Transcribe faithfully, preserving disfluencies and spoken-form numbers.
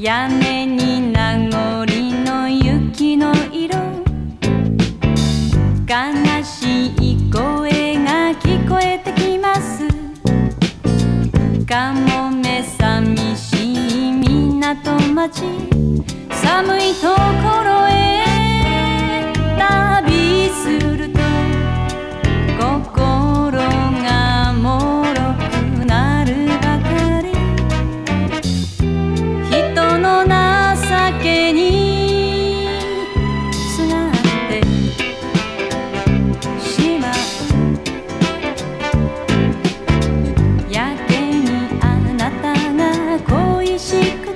屋根に名残の雪の色、悲しい声が聞こえてきます。かもめ寂しい港町、寒いところへ旅すると心がもろくなるばかり、人の情けにすがってしまう。やけにあなたが恋しく